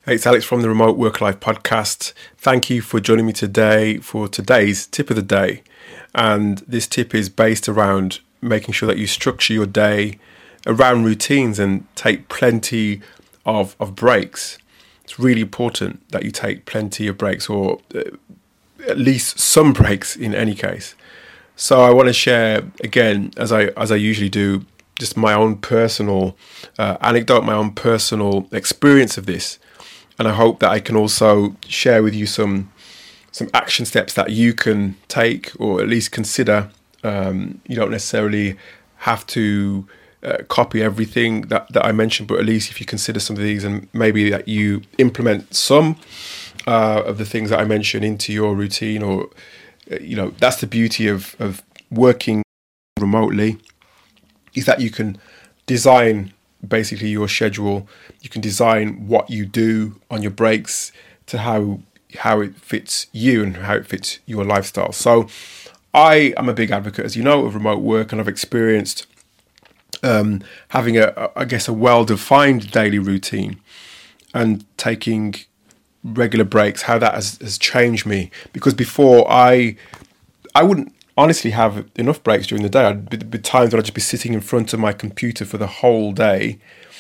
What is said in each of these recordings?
Hey, it's Alex from the Remote Work Life podcast. Thank you for joining me today for today's tip of the day. And this tip is based around making sure that you structure your day around routines and take plenty of breaks. It's really important that you take plenty of breaks, or at least some breaks in any case. So I want to share, again, as I usually do, just my own personal anecdote, my own personal experience of this. And I hope that I can also share with you some action steps that you can take, or at least consider. You don't necessarily have to copy everything that I mentioned, but at least if you consider some of these, and maybe that you implement some of the things that I mentioned into your routine, or that's the beauty of working remotely, is that you can design basically your schedule. You can design what you do on your breaks to how it fits you and how it fits your lifestyle. So I am a big advocate, as you know, of remote work, and I've experienced having a well-defined daily routine and taking regular breaks, how that has changed me. Because before I wouldn't honestly have enough breaks during the day. I'd be times when I'd just be sitting in front of my computer for the whole day.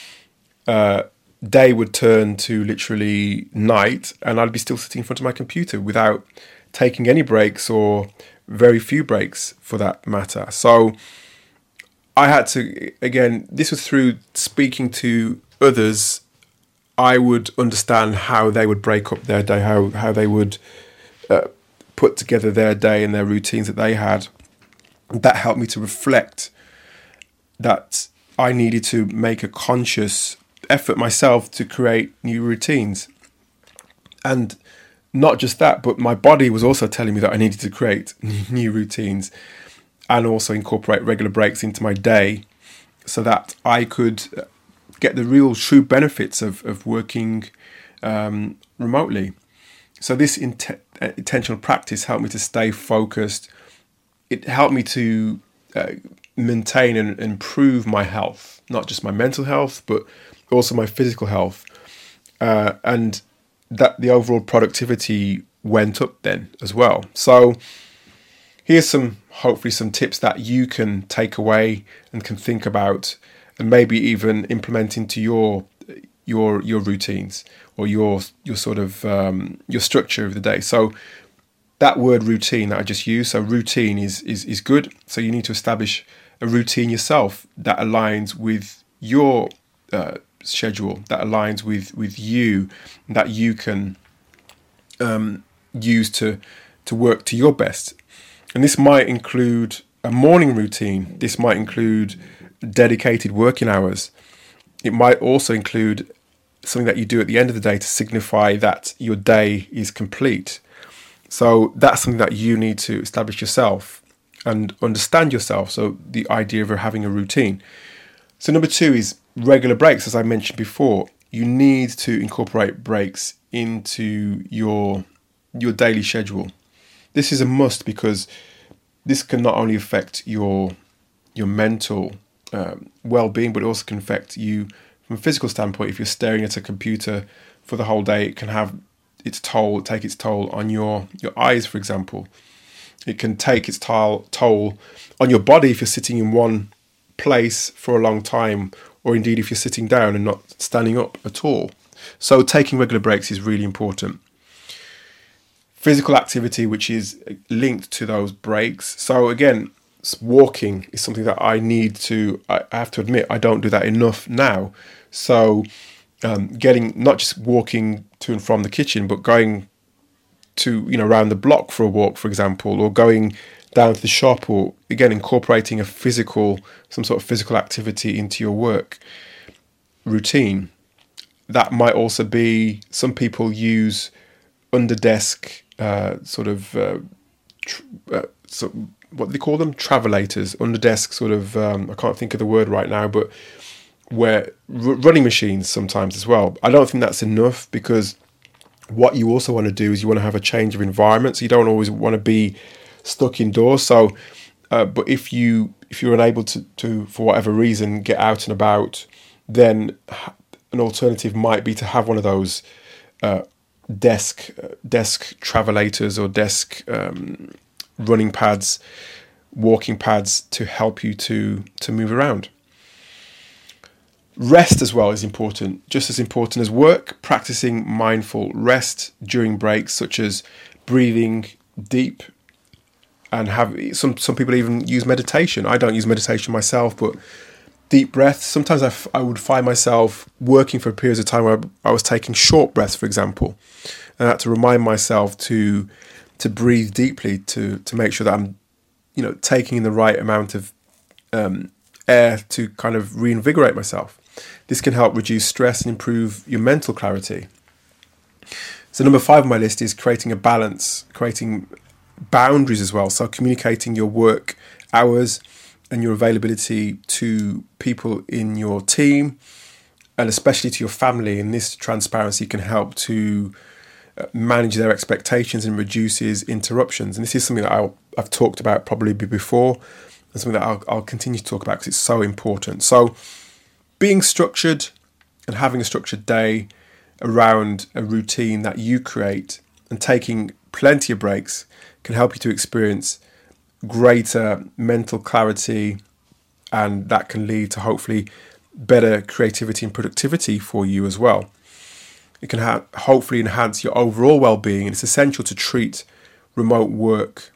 Day would turn to literally night, and I'd be still sitting in front of my computer without taking any breaks, or very few breaks for that matter. So I had to, again, this was through speaking to others. I would understand how they would break up their day, how they would put together their day and their routines that they had. That helped me to reflect that I needed to make a conscious effort myself to create new routines. And not just that, but my body was also telling me that I needed to create new routines and also incorporate regular breaks into my day, so that I could get the real true benefits of working remotely. So this intentional practice helped me to stay focused. It helped me to maintain and improve my health, not just my mental health, but also my physical health. And that the overall productivity went up then as well. So here's hopefully some tips that you can take away and can think about, and maybe even implement into your routines, or your sort of your structure of the day. So that word routine that I just used, so routine is good. So you need to establish a routine yourself that aligns with your schedule, that aligns with you, that you can use to work to your best. And this might include a morning routine. This might include dedicated working hours. It might also include something that you do at the end of the day to signify that your day is complete. So that's something that you need to establish yourself and understand yourself. So the idea of having a routine. So number 2 is regular breaks. As I mentioned before, you need to incorporate breaks into your daily schedule. This is a must, because this can not only affect your mental well-being, but it also can affect you from a physical standpoint. If you're staring at a computer for the whole day, it can take its toll on your eyes, for example. It can take its toll on your body if you're sitting in one place for a long time, or indeed if you're sitting down and not standing up at all. So taking regular breaks is really important. Physical activity, which is linked to those breaks. So again, walking is something that I have to admit, I don't do that enough now. So getting, not just walking to and from the kitchen, but going to, around the block for a walk, for example, or going down to the shop, or again, incorporating some sort of physical activity into your work routine. That might also be, some people use under desk what do they call them? Travelators, under desk sort of, I can't think of the word right now, but where running machines sometimes as well. I don't think that's enough, because what you also want to do is you want to have a change of environment. So you don't always want to be stuck indoors. So, but if you're unable to for whatever reason get out and about, then an alternative might be to have one of those desk travelators or desk running pads, walking pads to help you to move around. Rest as well is important, just as important as work. Practicing mindful rest during breaks, such as breathing deep, and have some people even use meditation. I don't use meditation myself, but deep breaths. Sometimes I would find myself working for periods of time where I was taking short breaths, for example, and I had to remind myself to breathe deeply to make sure that I'm, taking in the right amount of air to kind of reinvigorate myself. This can help reduce stress and improve your mental clarity. So number 5 on my list is creating a balance, creating boundaries as well. So communicating your work hours and your availability to people in your team, and especially to your family. And this transparency can help to manage their expectations and reduces interruptions. And this is something that I've talked about probably before, and something that I'll continue to talk about because it's so important. So being structured and having a structured day around a routine that you create and taking plenty of breaks can help you to experience greater mental clarity, and that can lead to hopefully better creativity and productivity for you as well. It can hopefully enhance your overall well-being, and it's essential to treat remote work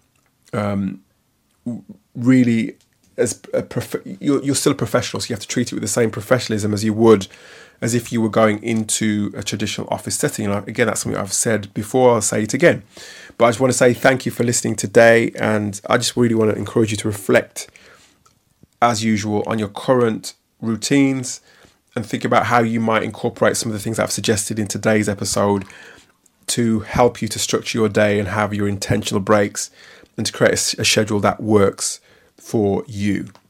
really as you're still a professional, so you have to treat it with the same professionalism as you would as if you were going into a traditional office setting. And again, that's something I've said before, I'll say it again. But I just want to say thank you for listening today, and I just really want to encourage you to reflect, as usual, on your current routines and think about how you might incorporate some of the things I've suggested in today's episode to help you to structure your day and have your intentional breaks and to create a schedule that works for you.